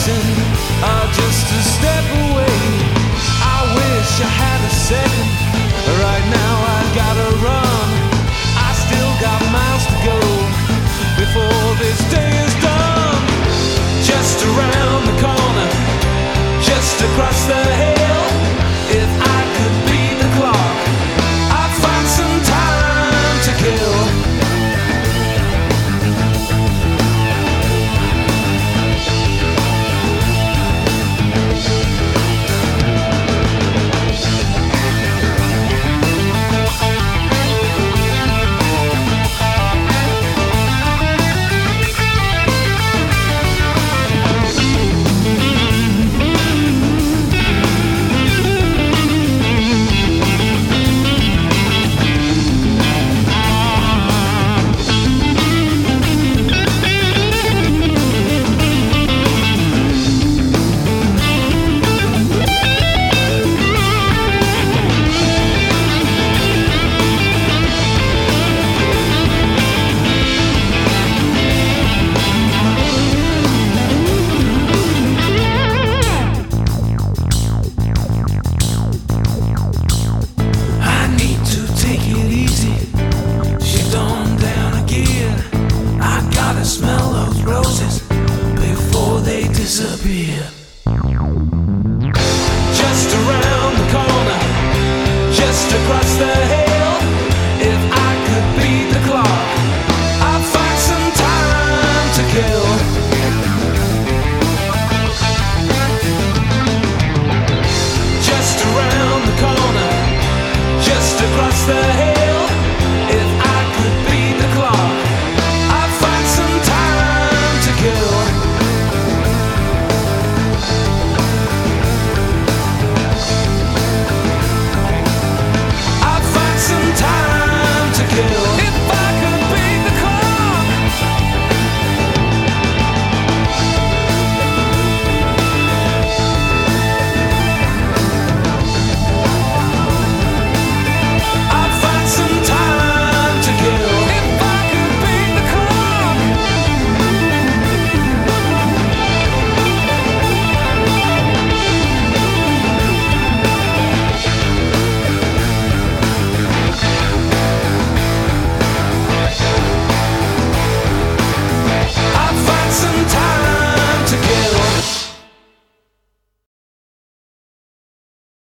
passing or just a step away. I wish I had a second. Right now I gotta run. I still got miles to go before this day is done. Just around the corner, just across the hill. If I could beat the clock, I'd find some time to kill. Smell those roses before they disappear. Just around the corner, just across the hill.